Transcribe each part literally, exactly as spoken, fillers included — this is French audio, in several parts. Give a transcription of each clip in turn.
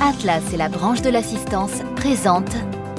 Atlas et la branche de l'assistance présentent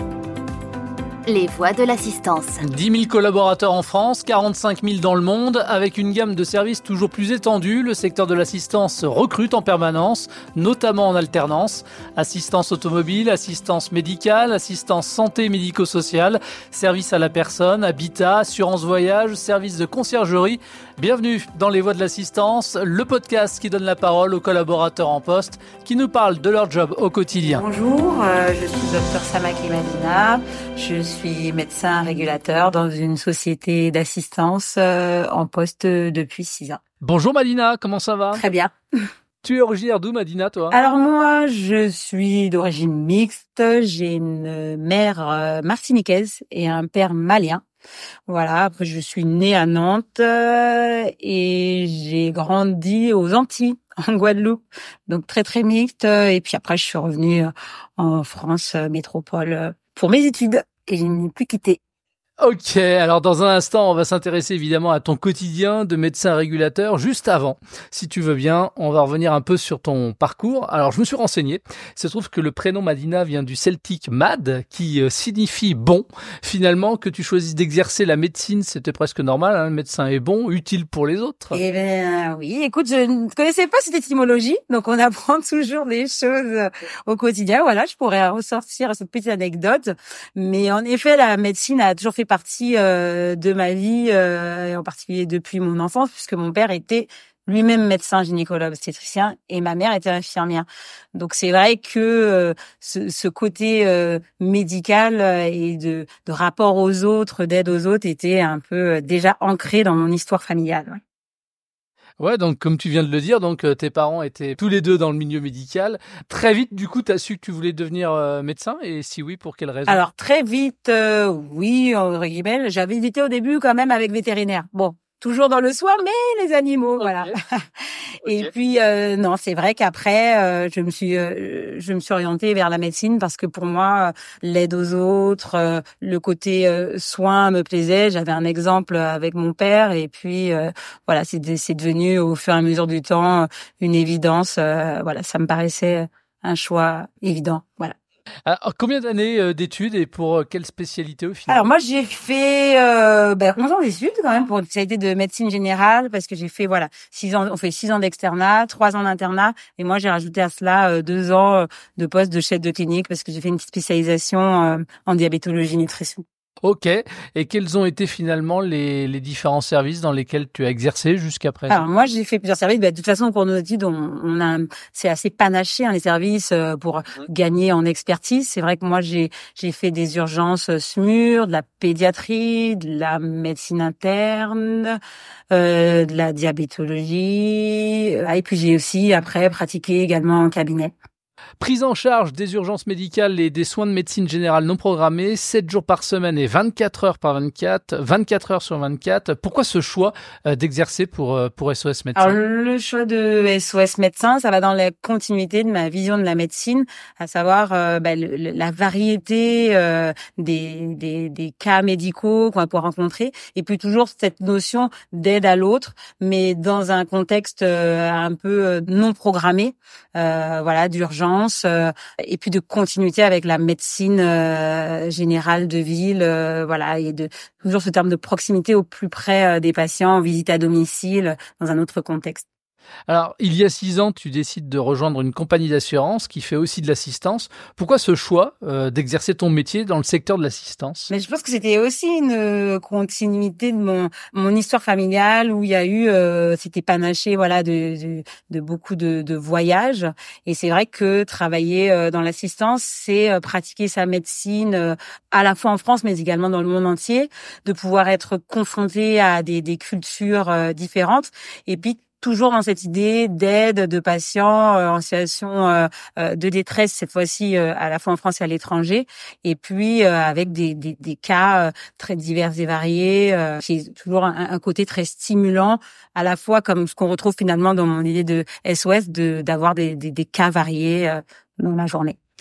les voix de l'assistance. dix mille collaborateurs en France, quarante-cinq mille dans le monde. Avec une gamme de services toujours plus étendue, le secteur de l'assistance recrute en permanence, notamment en alternance. Assistance automobile, assistance médicale, assistance santé médico-sociale, service à la personne, habitat, assurance voyage, service de conciergerie. Bienvenue dans les voix de l'assistance, le podcast qui donne la parole aux collaborateurs en poste qui nous parlent de leur job au quotidien. Bonjour, euh, je suis docteur Samaki Madina. Je suis médecin régulateur dans une société d'assistance euh, en poste depuis six ans. Bonjour Madina, comment ça va ? Très bien. Tu es originaire d'où Madina, toi ? Alors moi, je suis d'origine mixte. J'ai une mère euh, martiniquaise et un père malien. Voilà, après je suis née à Nantes euh, et j'ai grandi aux Antilles, en Guadeloupe. Donc très très mixte. Et puis après, je suis revenue en France euh, métropole euh, pour mes études. Et je n'ai plus quitté. Ok, alors dans un instant, on va s'intéresser évidemment à ton quotidien de médecin régulateur. Juste avant, si tu veux bien, on va revenir un peu sur ton parcours. Alors, je me suis renseigné. Il se trouve que le prénom Madina vient du celtique mad, qui euh, signifie bon. Finalement, que tu choisisses d'exercer la médecine, c'était presque normal. Hein, le médecin est bon, utile pour les autres. Eh ben oui, écoute, je ne connaissais pas cette étymologie, donc on apprend toujours des choses au quotidien. Voilà, je pourrais ressortir cette petite anecdote. Mais en effet, la médecine a toujours fait partie euh, de ma vie, euh, et en particulier depuis mon enfance, puisque mon père était lui-même médecin gynécologue obstétricien et ma mère était infirmière. Donc c'est vrai que euh, ce, ce côté euh, médical et de, de rapport aux autres, d'aide aux autres, était un peu déjà ancré dans mon histoire familiale. Ouais. Ouais, donc comme tu viens de le dire, donc euh, tes parents étaient tous les deux dans le milieu médical. Très vite, du coup, tu as su que tu voulais devenir euh, médecin, et si oui, pour quelle raison ? Alors très vite, euh, oui, entre guillemets, j'avais hésité au début quand même avec vétérinaire. Bon, toujours dans le soin, mais les animaux, okay. Voilà. Et okay. puis euh, non, c'est vrai qu'après, euh, je me suis, euh, je me suis orientée vers la médecine parce que pour moi, euh, l'aide aux autres, euh, le côté euh, soin me plaisait. J'avais un exemple avec mon père, et puis euh, voilà, c'est, c'est devenu au fur et à mesure du temps une évidence. Euh, voilà, ça me paraissait un choix évident. Voilà. Alors, combien d'années d'études et pour quelle spécialité au final ? Alors moi j'ai fait euh, ben, onze ans d'études quand même pour une spécialité de médecine générale, parce que j'ai fait voilà six ans, on fait six ans d'externat, trois ans d'internat, et moi j'ai rajouté à cela euh, deux ans de poste de chef de clinique parce que j'ai fait une petite spécialisation euh, en diabétologie nutrition. Ok. Et quels ont été finalement les, les différents services dans lesquels tu as exercé jusqu'à présent ? Alors moi j'ai fait plusieurs services. Ben, de toute façon pour nos études on, on a c'est assez panaché hein, les services euh, pour mmh. gagner en expertise. C'est vrai que moi j'ai j'ai fait des urgences S M U R, de la pédiatrie, de la médecine interne, euh, de la diabétologie, et puis j'ai aussi après pratiqué également en cabinet. Prise en charge des urgences médicales et des soins de médecine générale non programmés, sept jours par semaine et vingt-quatre heures par vingt-quatre, vingt-quatre heures sur vingt-quatre. Pourquoi ce choix d'exercer pour, pour S O S Médecins ? Alors, le choix de S O S Médecins, ça va dans la continuité de ma vision de la médecine, à savoir euh, bah, le, la variété euh, des, des, des cas médicaux qu'on va pouvoir rencontrer, et puis toujours cette notion d'aide à l'autre, mais dans un contexte euh, un peu non programmé, euh, voilà, d'urgence. Euh, et puis de continuité avec la médecine euh, générale de ville, euh, voilà, et de toujours ce terme de proximité au plus près euh, des patients, visite à domicile, dans un autre contexte. Alors, il y a six ans, tu décides de rejoindre une compagnie d'assurance qui fait aussi de l'assistance. Pourquoi ce choix euh, d'exercer ton métier dans le secteur de l'assistance ? Mais je pense que c'était aussi une continuité de mon mon histoire familiale où il y a eu, euh, c'était panaché, voilà, de de, de beaucoup de, de voyages. Et c'est vrai que travailler euh, dans l'assistance, c'est euh, pratiquer sa médecine euh, à la fois en France, mais également dans le monde entier, de pouvoir être confronté à des des cultures euh, différentes, et puis toujours dans cette idée d'aide de patients euh, en situation euh, de détresse, cette fois-ci euh, à la fois en France et à l'étranger, et puis euh, avec des, des, des cas euh, très divers et variés, euh, qui est toujours un, un côté très stimulant, à la fois comme ce qu'on retrouve finalement dans mon idée de S O S, de d'avoir des, des, des cas variés euh, dans la journée.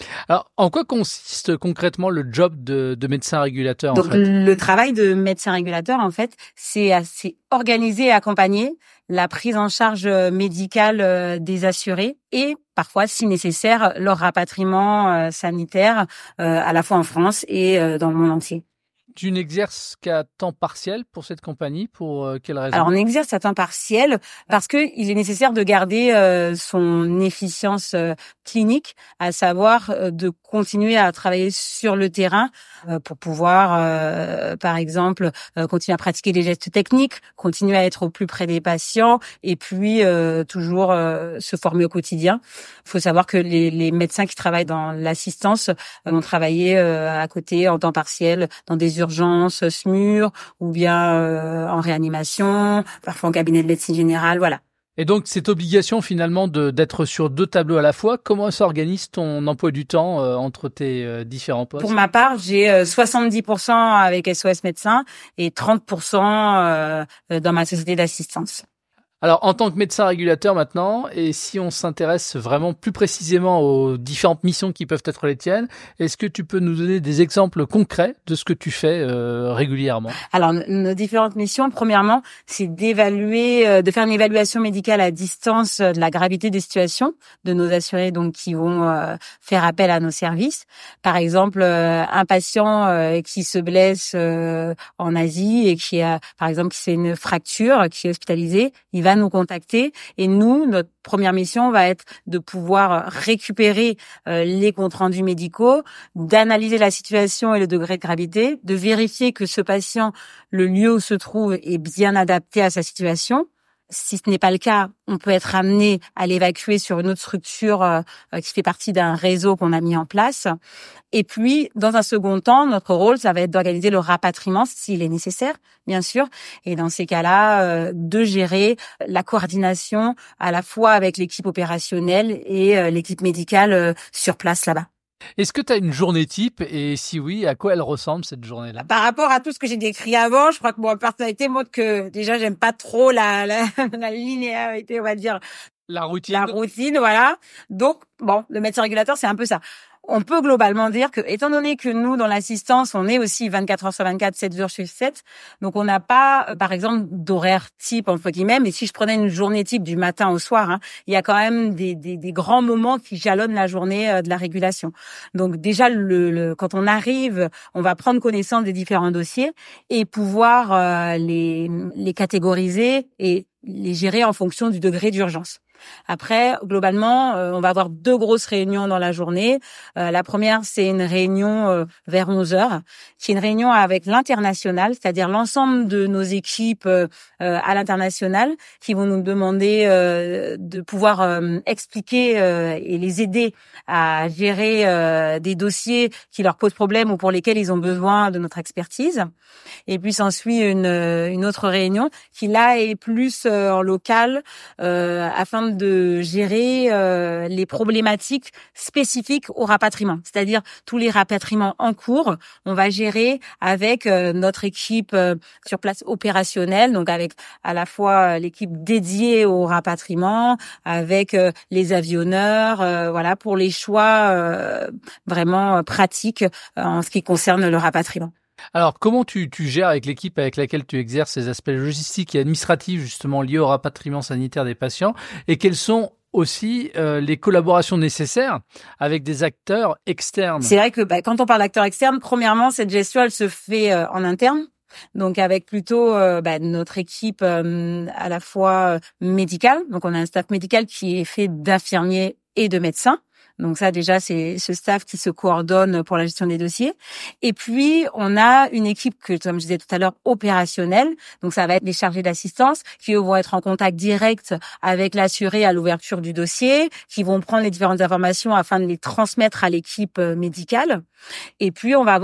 Alors, en quoi consiste concrètement le job de, de médecin régulateur, Donc, en fait? Le travail de médecin régulateur, en fait, c'est assez organiser et accompagner la prise en charge médicale des assurés et parfois, si nécessaire, leur rapatriement sanitaire à la fois en France et dans le monde entier. Tu n'exerces qu'à temps partiel pour cette compagnie, pour euh, quelle raison? Alors, on exerce à temps partiel parce que il est nécessaire de garder euh, son efficience euh, clinique, à savoir euh, de continuer à travailler sur le terrain euh, pour pouvoir, euh, par exemple, euh, continuer à pratiquer des gestes techniques, continuer à être au plus près des patients et puis euh, toujours euh, se former au quotidien. Il faut savoir que les, les médecins qui travaillent dans l'assistance euh, vont travailler euh, à côté en temps partiel dans des urgences S M U R ou bien euh, en réanimation, parfois en cabinet de médecine générale, voilà. Et donc, cette obligation finalement de d'être sur deux tableaux à la fois, comment s'organise ton emploi du temps euh, entre tes euh, différents postes? Pour ma part, j'ai euh, soixante-dix pour cent avec S O S Médecins et trente pour cent euh, dans ma société d'assistance. Alors, en tant que médecin régulateur maintenant, et si on s'intéresse vraiment plus précisément aux différentes missions qui peuvent être les tiennes, est-ce que tu peux nous donner des exemples concrets de ce que tu fais euh, régulièrement? Alors, nos différentes missions, premièrement, c'est d'évaluer, euh, de faire une évaluation médicale à distance de la gravité des situations de nos assurés, donc qui vont euh, faire appel à nos services. Par exemple, euh, un patient euh, qui se blesse euh, en Asie et qui a, par exemple, qui fait une fracture, qui est hospitalisé, il va nous contacter et nous, notre première mission va être de pouvoir récupérer euh, les comptes rendus médicaux, d'analyser la situation et le degré de gravité, de vérifier que ce patient, le lieu où se trouve, est bien adapté à sa situation. Si ce n'est pas le cas, on peut être amené à l'évacuer sur une autre structure euh, qui fait partie d'un réseau qu'on a mis en place. Et puis, dans un second temps, notre rôle, ça va être d'organiser le rapatriement s'il est nécessaire, bien sûr. Et dans ces cas-là, euh, de gérer la coordination à la fois avec l'équipe opérationnelle et euh, l'équipe médicale euh, sur place là-bas. Est-ce que tu as une journée type et si oui, à quoi elle ressemble cette journée-là? Par rapport à tout ce que j'ai décrit avant, je crois que ma personnalité montre que déjà j'aime pas trop la, la, la linéarité, on va dire. La routine. La routine, voilà. Donc, bon, le médecin régulateur, c'est un peu ça. On peut globalement dire que, étant donné que nous, dans l'assistance, on est aussi vingt-quatre heures sur vingt-quatre, sept jours sur sept, donc on n'a pas, euh, par exemple, d'horaire type, entre guillemets, mais si je prenais une journée type du matin au soir, hein, il y a quand même des, des, des grands moments qui jalonnent la journée euh, de la régulation. Donc déjà, le, le, quand on arrive, on va prendre connaissance des différents dossiers et pouvoir euh, les, les catégoriser et les gérer en fonction du degré d'urgence. Après, globalement, euh, on va avoir deux grosses réunions dans la journée. Euh, la première, c'est une réunion euh, vers onze heures, qui est une réunion avec l'international, c'est-à-dire l'ensemble de nos équipes euh, à l'international, qui vont nous demander euh, de pouvoir euh, expliquer euh, et les aider à gérer euh, des dossiers qui leur posent problème ou pour lesquels ils ont besoin de notre expertise. Et puis s'ensuit une, une autre réunion qui là est plus euh, en local euh, afin de gérer euh, les problématiques spécifiques au rapatriement, c'est-à-dire tous les rapatriements en cours, on va gérer avec euh, notre équipe euh, sur place opérationnelle, donc avec à la fois l'équipe dédiée au rapatriement, avec euh, les avionneurs, euh, voilà pour les choix euh, vraiment pratiques euh, en ce qui concerne le rapatriement. Alors, comment tu, tu gères avec l'équipe avec laquelle tu exerces ces aspects logistiques et administratifs justement liés au rapatriement sanitaire des patients et quelles sont aussi euh, les collaborations nécessaires avec des acteurs externes? C'est vrai que bah, quand on parle d'acteurs externes, premièrement, cette gestion, elle se fait euh, en interne. Donc avec plutôt euh, bah, notre équipe euh, à la fois médicale. Donc on a un staff médical qui est fait d'infirmiers et de médecins. Donc ça, déjà, c'est ce staff qui se coordonne pour la gestion des dossiers. Et puis, on a une équipe que, comme je disais tout à l'heure, opérationnelle. Donc ça va être les chargés d'assistance qui eux, vont être en contact direct avec l'assuré à l'ouverture du dossier, qui vont prendre les différentes informations afin de les transmettre à l'équipe médicale. Et puis, on va avoir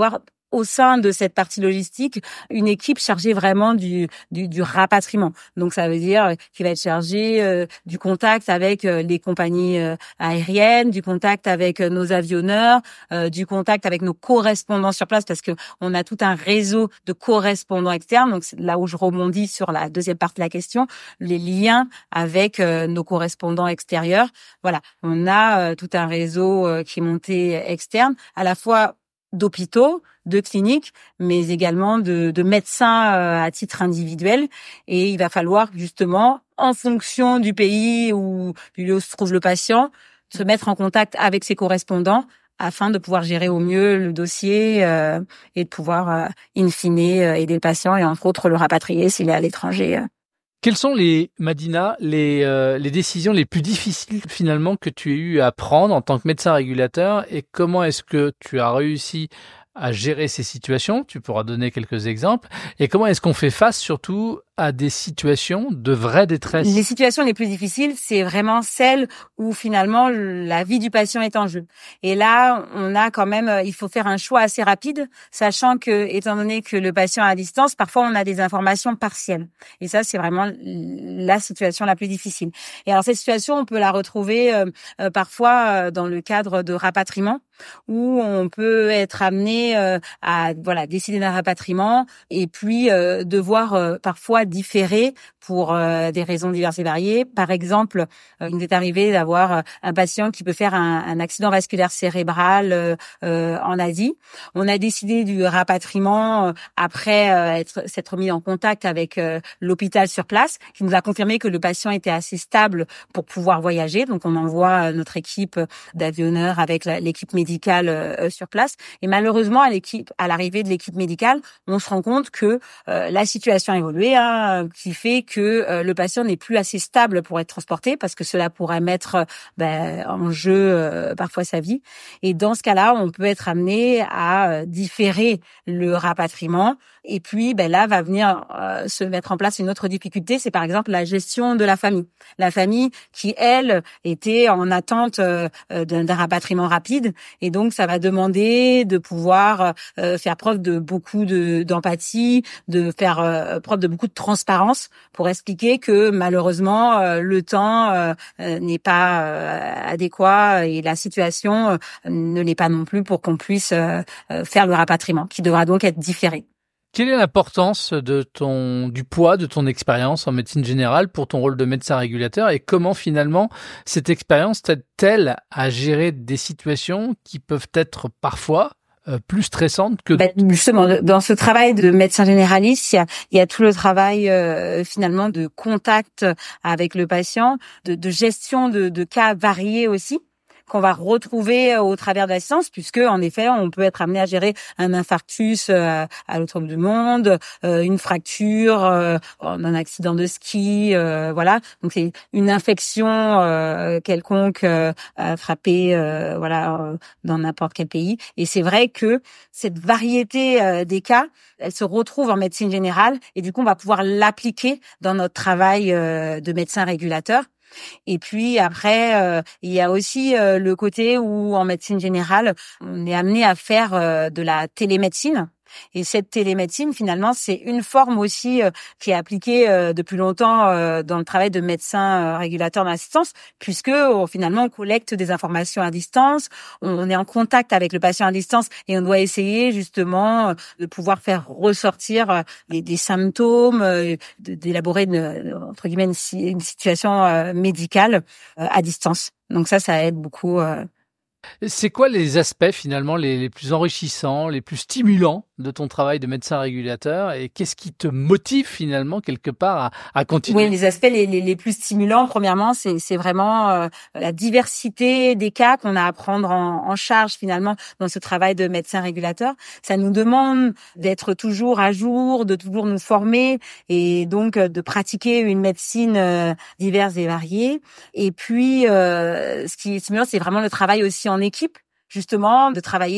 au sein de cette partie logistique, une équipe chargée vraiment du, du, du rapatriement. Donc, ça veut dire qu'il va être chargé euh, du contact avec euh, les compagnies euh, aériennes, du contact avec euh, nos avionneurs, euh, du contact avec nos correspondants sur place, parce que on a tout un réseau de correspondants externes. Donc, c'est là où je rebondis sur la deuxième partie de la question, les liens avec euh, nos correspondants extérieurs. Voilà, on a euh, tout un réseau euh, qui est monté externe, à la fois d'hôpitaux, de cliniques, mais également de, de médecins euh, à titre individuel. Et il va falloir justement, en fonction du pays où, du lieu où se trouve le patient, se mettre en contact avec ses correspondants afin de pouvoir gérer au mieux le dossier euh, et de pouvoir, euh, in fine, euh, aider le patient et entre autres le rapatrier s'il est à l'étranger. Euh. Quelles sont les, Madina, les, euh, les décisions les plus difficiles finalement que tu as eu à prendre en tant que médecin régulateur et comment est-ce que tu as réussi à gérer ces situations? Tu pourras donner quelques exemples. Et comment est-ce qu'on fait face surtout à des situations de vraie détresse? Les situations les plus difficiles, c'est vraiment celles où finalement la vie du patient est en jeu. Et là, on a quand même, il faut faire un choix assez rapide, sachant que, étant donné que le patient est à distance, parfois on a des informations partielles. Et ça, c'est vraiment la situation la plus difficile. Et alors cette situation, on peut la retrouver euh, euh, parfois euh, dans le cadre de rapatriement, où on peut être amené euh, à voilà décider d'un rapatriement et puis euh, devoir euh, parfois différer pour euh, des raisons diverses et variées. Par exemple, euh, il nous est arrivé d'avoir euh, un patient qui peut faire un, un accident vasculaire cérébral euh, euh, en Asie. On a décidé du rapatriement euh, après euh, être s'être mis en contact avec euh, l'hôpital sur place, qui nous a confirmé que le patient était assez stable pour pouvoir voyager. Donc, on envoie notre équipe d'avionneurs avec la, l'équipe médicale euh, sur place. Et malheureusement, à l'équipe, à l'arrivée de l'équipe médicale, on se rend compte que euh, la situation a évolué, hein, qui fait que euh, le patient n'est plus assez stable pour être transporté, parce que cela pourrait mettre ben, en jeu euh, parfois sa vie. Et dans ce cas-là, on peut être amené à euh, différer le rapatriement. Et puis, ben là, va venir euh, se mettre en place une autre difficulté, c'est par exemple la gestion de la famille. La famille qui, elle, était en attente euh, d'un, d'un rapatriement rapide. Et donc, ça va demander de pouvoir euh, faire preuve de beaucoup de, d'empathie, de faire euh, preuve de beaucoup de transparence pour expliquer que malheureusement, euh, le temps euh, n'est pas euh, adéquat et la situation euh, ne l'est pas non plus pour qu'on puisse euh, faire le rapatriement, qui devra donc être différé. Quelle est l'importance de ton, du poids de ton expérience en médecine générale pour ton rôle de médecin régulateur et comment finalement cette expérience t'aide-t-elle à gérer des situations qui peuvent être parfois euh, plus stressantes que ben, justement, dans ce travail de médecin généraliste, il y a, il y a tout le travail euh, finalement de contact avec le patient, de, de gestion de, de cas variés aussi, qu'on va retrouver au travers de l'assistance, puisque en effet, on peut être amené à gérer un infarctus euh, à l'autre bout du monde, euh, une fracture, euh, un accident de ski, euh, voilà. Donc c'est une infection euh, quelconque euh, à frapper, euh, voilà, euh, dans n'importe quel pays. Et c'est vrai que cette variété euh, des cas, elle se retrouve en médecine générale, et du coup, on va pouvoir l'appliquer dans notre travail euh, de médecin régulateur. Et puis après, euh, il y a aussi euh, le côté où en médecine générale, on est amené à faire euh, de la télémédecine. Et cette télémédecine, finalement, c'est une forme aussi euh, qui est appliquée euh, depuis longtemps euh, dans le travail de médecin euh, régulateur d'assistance, puisque euh, finalement, on collecte des informations à distance, on, on est en contact avec le patient à distance et on doit essayer justement euh, de pouvoir faire ressortir euh, des, des symptômes, euh, de, d'élaborer une, entre guillemets une, une situation euh, médicale euh, à distance. Donc ça, ça aide beaucoup. Euh, C'est quoi les aspects finalement les, les plus enrichissants, les plus stimulants de ton travail de médecin régulateur et qu'est-ce qui te motive finalement quelque part à, à continuer? Oui, les aspects les, les, les plus stimulants, premièrement, c'est, c'est vraiment euh, la diversité des cas qu'on a à prendre en, en charge finalement dans ce travail de médecin régulateur. Ça nous demande d'être toujours à jour, de toujours nous former et donc euh, de pratiquer une médecine euh, diverse et variée. Et puis, euh, ce qui est stimulant, c'est vraiment le travail aussi en équipe, justement, de travailler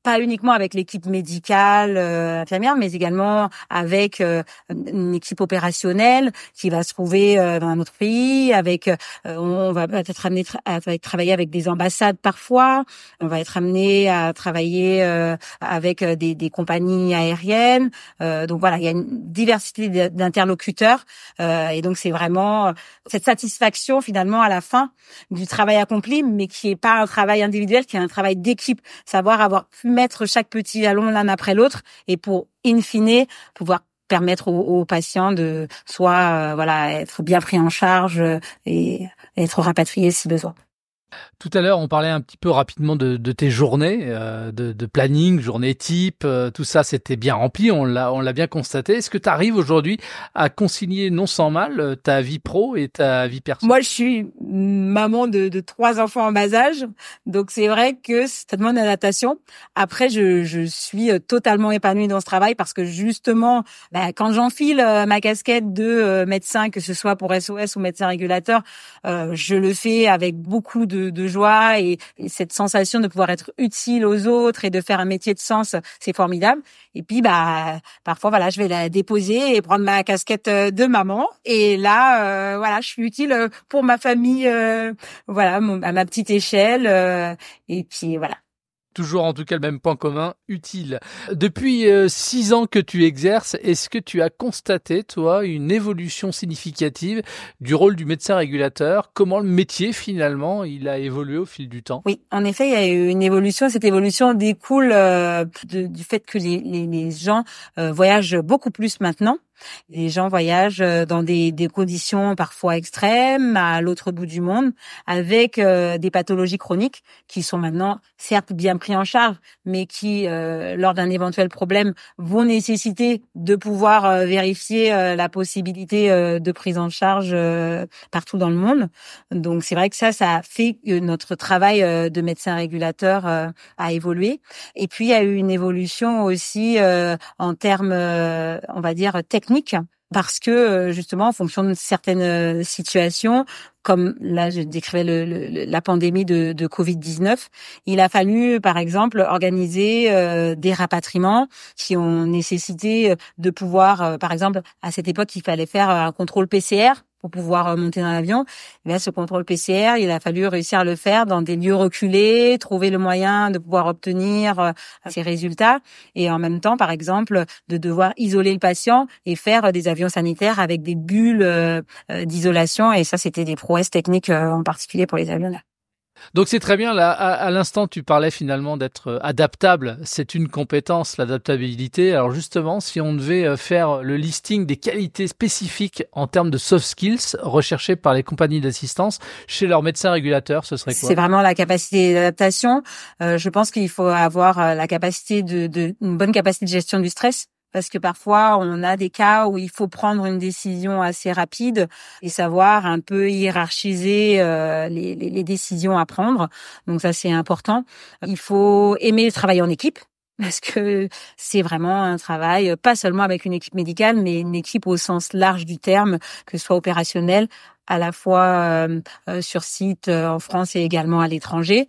pas uniquement avec l'équipe médicale euh, infirmière, mais également avec euh, une équipe opérationnelle qui va se trouver euh, dans un autre pays. Avec, euh, on va peut-être amener tra- à travailler avec des ambassades parfois. On va être amené à travailler euh, avec des, des compagnies aériennes. Euh, donc voilà, il y a une diversité d'interlocuteurs euh, et donc c'est vraiment cette satisfaction finalement à la fin du travail accompli, mais qui est pas un travail individuel, qui est un travail d'équipe. Savoir avoir pu mettre chaque petit jalon l'un après l'autre et pour, in fine, pouvoir permettre aux, aux patients de soit euh, voilà être bien pris en charge et être rapatriés si besoin. Tout à l'heure, on parlait un petit peu rapidement de, de tes journées, euh, de, de planning, journée type, euh, tout ça, c'était bien rempli, on l'a, on l'a bien constaté. Est-ce que tu arrives aujourd'hui à concilier non sans mal ta vie pro et ta vie perso? Moi, je suis maman de, de trois enfants en bas âge, donc c'est vrai que ça demande une adaptation. Après, je, je suis totalement épanouie dans ce travail parce que justement, bah, quand j'enfile ma casquette de médecin, que ce soit pour S O S ou médecin régulateur, euh, je le fais avec beaucoup de, de joie et, et cette sensation de pouvoir être utile aux autres et de faire un métier de sens, c'est formidable. Et puis, bah, parfois, voilà, je vais la déposer et prendre ma casquette de maman. Et là, euh, voilà, je suis utile pour ma famille, euh, voilà, à ma petite échelle. Euh, et puis, voilà. Toujours en tout cas le même point commun, utile. Depuis euh, six ans que tu exerces, est-ce que tu as constaté, toi, une évolution significative du rôle du médecin régulateur? Comment le métier, finalement, il a évolué au fil du temps? Oui, en effet, il y a eu une évolution. Cette évolution découle euh, de, du fait que les, les, les gens euh, voyagent beaucoup plus maintenant. Les gens voyagent dans des, des conditions parfois extrêmes, à l'autre bout du monde, avec euh, des pathologies chroniques qui sont maintenant certes bien pris en charge, mais qui, euh, lors d'un éventuel problème, vont nécessiter de pouvoir euh, vérifier euh, la possibilité euh, de prise en charge euh, partout dans le monde. Donc c'est vrai que ça, ça a fait que notre travail euh, de médecin régulateur euh, a évolué. Et puis il y a eu une évolution aussi euh, en termes, euh, on va dire, techniques. Parce que justement, en fonction de certaines situations, comme là je décrivais le, le, la pandémie de, de covid dix-neuf, il a fallu par exemple organiser euh, des rapatriements qui ont nécessité de pouvoir, euh, par exemple à cette époque il fallait faire un contrôle P C R pour pouvoir monter dans l'avion. Et bien, ce contrôle P C R, il a fallu réussir à le faire dans des lieux reculés, trouver le moyen de pouvoir obtenir ces résultats et en même temps, par exemple, de devoir isoler le patient et faire des avions sanitaires avec des bulles euh, d'isolation. Et ça, c'était des prouesses techniques euh, en particulier pour les avions. Donc c'est très bien, là, à, à l'instant tu parlais finalement d'être adaptable, c'est une compétence, l'adaptabilité. Alors justement, si on devait faire le listing des qualités spécifiques en termes de soft skills recherchées par les compagnies d'assistance chez leurs médecins régulateurs, ce serait quoi? C'est vraiment la capacité d'adaptation. Euh, je pense qu'il faut avoir la capacité de, de une bonne capacité de gestion du stress. Parce que parfois, on a des cas où il faut prendre une décision assez rapide et savoir un peu hiérarchiser euh, les, les, les décisions à prendre. Donc ça, c'est important. Il faut aimer travailler en équipe. Parce que c'est vraiment un travail, pas seulement avec une équipe médicale, mais une équipe au sens large du terme, que ce soit opérationnel, à la fois euh, euh, sur site euh, en France et également à l'étranger.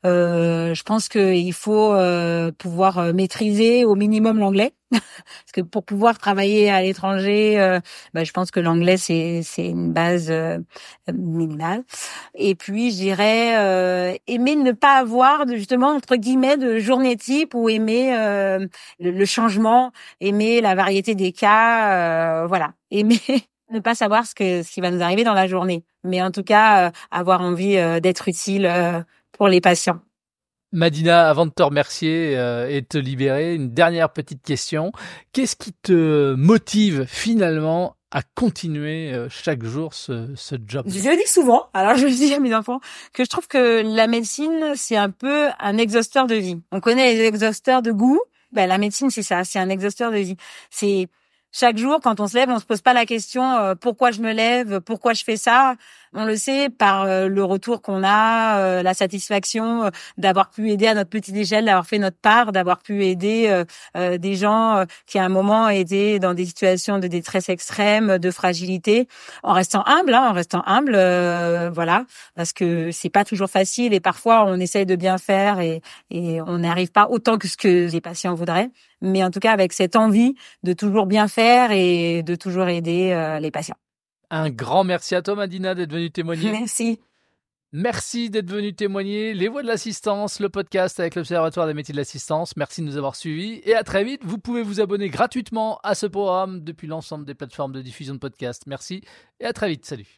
Euh, je pense qu'il faut euh, pouvoir euh, maîtriser au minimum l'anglais, parce que pour pouvoir travailler à l'étranger, euh, bah, je pense que l'anglais c'est c'est une base euh, minimale. Et puis je dirais euh, aimer ne pas avoir de, justement entre guillemets de journée type ou aimer euh, le, le changement, aimer la variété des cas, euh, voilà, aimer ne pas savoir ce que ce qui va nous arriver dans la journée, mais en tout cas euh, avoir envie euh, d'être utile euh, pour les patients. Madina, avant de te remercier euh, et de te libérer, une dernière petite question. Qu'est-ce qui te motive finalement à continuer euh, chaque jour ce, ce job? Je le dis souvent, alors je le dis à mes enfants, que je trouve que la médecine, c'est un peu un exhausteur de vie. On connaît les exhausteurs de goût, ben la médecine c'est ça, c'est un exhausteur de vie. C'est chaque jour, quand on se lève, on se pose pas la question euh, pourquoi je me lève, pourquoi je fais ça. on le sait par euh, le retour qu'on a, euh, la satisfaction euh, d'avoir pu aider à notre petite échelle, d'avoir fait notre part, d'avoir pu aider euh, euh, des gens euh, qui à un moment étaient dans des situations de détresse extrême, de fragilité, en restant humble, hein, en restant humble, euh, voilà, parce que c'est pas toujours facile et parfois on essaye de bien faire et, et on n'arrive pas autant que ce que les patients voudraient. Mais en tout cas, avec cette envie de toujours bien faire et de toujours aider euh, les patients. Un grand merci à toi, Madina, d'être venue témoigner. Merci. Merci d'être venu témoigner. Les Voix de l'Assistance, le podcast avec l'Observatoire des métiers de l'assistance. Merci de nous avoir suivis et à très vite. Vous pouvez vous abonner gratuitement à ce programme depuis l'ensemble des plateformes de diffusion de podcasts. Merci et à très vite. Salut.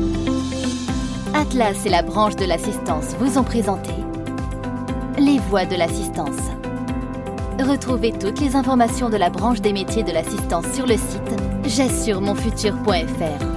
Atlas et la branche de l'assistance vous ont présenté Les Voix de l'assistance. Retrouvez toutes les informations de la branche des métiers de l'assistance sur le site j'ai sur mon futur point f r.